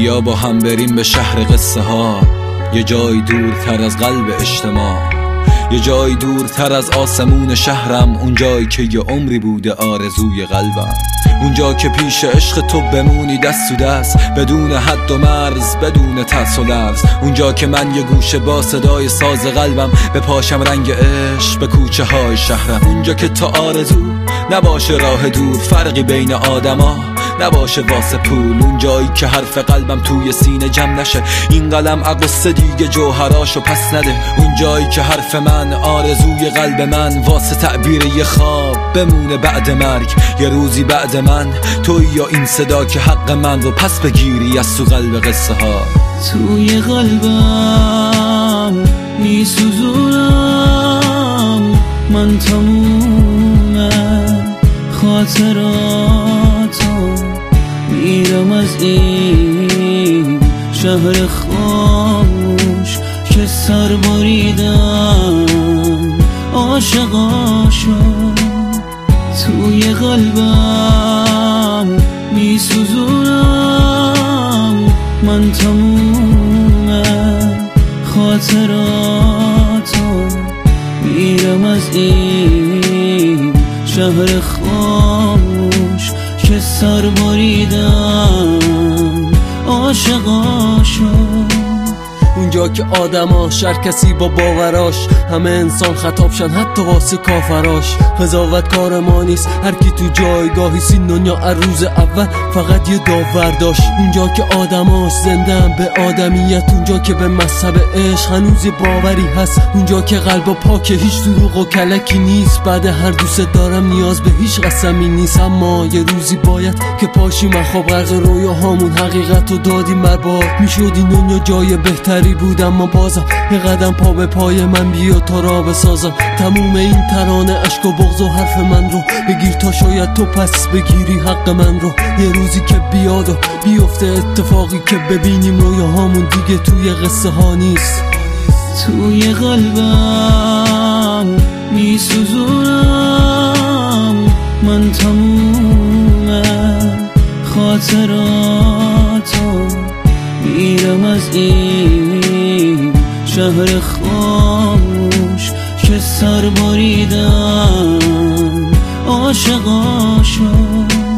بیا با هم بریم به شهر قصه ها، یه جای دورتر از قلب اجتماع، یه جای دورتر از آسمون شهرم، اون جایی که یه عمری بوده آرزوی قلبم، اونجا که پیش عشق تو بمونی دست تو دست، بدون حد و مرز، بدون ترس و لرز، اونجا که من یه گوشه با صدای ساز قلبم بپاشم رنگ عشق به کوچه های شهرم، اونجا که تا آرزو نباشه راه دور، فرقی بین آدما نباشه واسه پول، اون جایی که حرف قلبم توی سینه جمع نشه، این قلم عقصه دیگه جوهراشو پس نده، اون جایی که حرف من آرزوی قلب من واسه تعبیر یه خواب بمونه بعد مرگ، یه روزی بعد من توی یا این صدا که حق من رو پس بگیری از تو قلب قصه ها. توی قلبم میسوزونم من تموم خاطراتو، میرم از این شهر خاموش که سر بریدم عاشقاشو. توی قلبم میسوزونم من تموم خاطراتو، میرم از این شهر خاموش که سر بریدم عاشقاشو. اونجا که آدما شر کسی با باوراش، همه انسان خطابشن حتی واسه کافراش، قضاوت کار ما نیست، هر کی تو جایگاهی سین دنیا از روز اول فقط یه داور داشت. اونجا که آدماش زنده‌ان به آدمیت، اونجا که به مذهب عشق هنوز باوری هست، اونجا که قلب پاکه هیچ دروغ و کلکی نیست، بعد هر دوست دارم نیاز به هیچ قسمی نیست. اما یه روزی باید که پاشیم خواب غرق رویاهامون، حقیقت رو دادیم برباد، میشد این دنیا جای بهتری بود، اما بازم یه قدم پا به پای من بیا تا را بسازم. تموم این ترانه عشق و بغض و حرف من رو بگیر تا شاید تو پس بگیری حق من رو. یه روزی که بیاد و بیفته اتفاقی که ببینیم رویاهامون دیگه توی قصه ها نیست. توی قلبم میسوزونم من تموم خاطراتو، میرم از این شهر خاموش که سر بریدم عاشقاشو.